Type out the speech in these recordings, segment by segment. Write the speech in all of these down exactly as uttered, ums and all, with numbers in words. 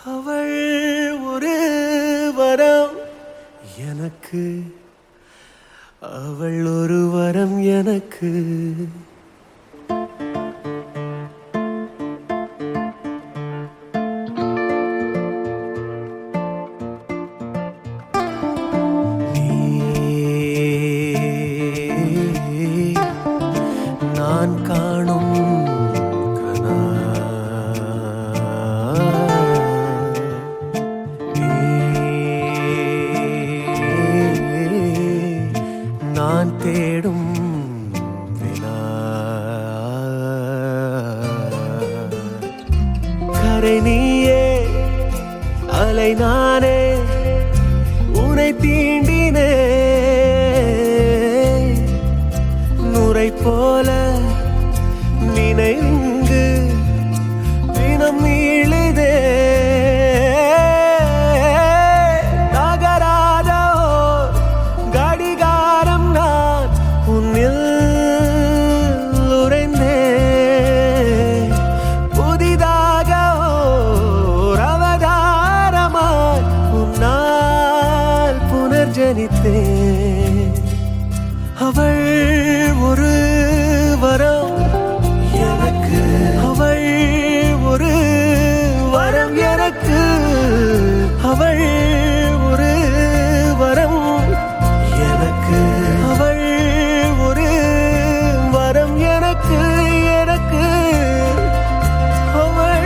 அவள் ஒரு வரம் எனக்கு, அவள் ஒரு வரம் எனக்கு. நான் காணும் கனா நான் தேடும் வினா. கரை நீயே அலை நானே உனை தீண்டினே நுரை போல நினைந்து தினம் நீளுதே. நகராத கடிகாரம் நான் உன்னில் உறைந்தே. புதிதாக ஓர் அவதாரமாய் உன்னால் புனர்ஜனித்தே. அவள் ஒரு வரம் எனக்கு, அவள் ஒரு வரம் எனக்கு. அவள் ஒரு வரம் எனக்கு, அவள் ஒரு வரம் எனக்கு எனக்கு. அவள்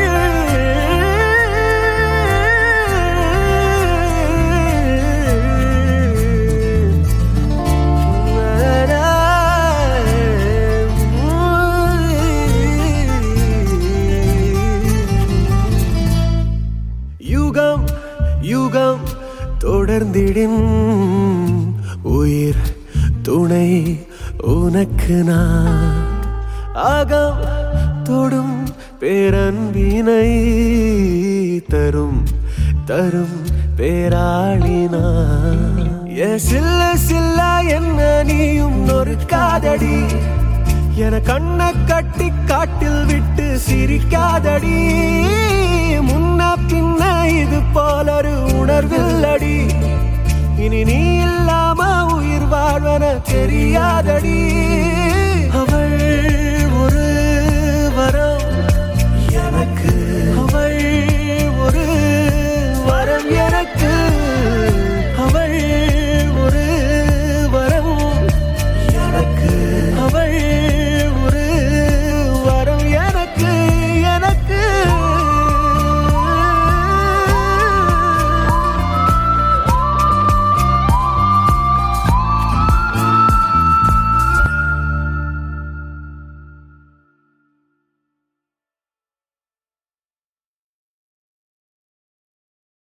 யுகம் யுகம் தொடர்ந்திடும் உயிர் துணை உனக்கு நான். அகம் தொடும் பேரன்பினை தரும் தரும் பேராளினா. சில்ல சில்ல என்ன நீயும் நொறுக்காதடி, என கண்ண கட்டி காட்டில் விட்டு சிரிக்காதடி. முன்ன பின்ன இது போலொரு உணர்வில்லடி, இனி நீ இல்லாம உயிர் வாழ்வன தெரியாதடி. அவ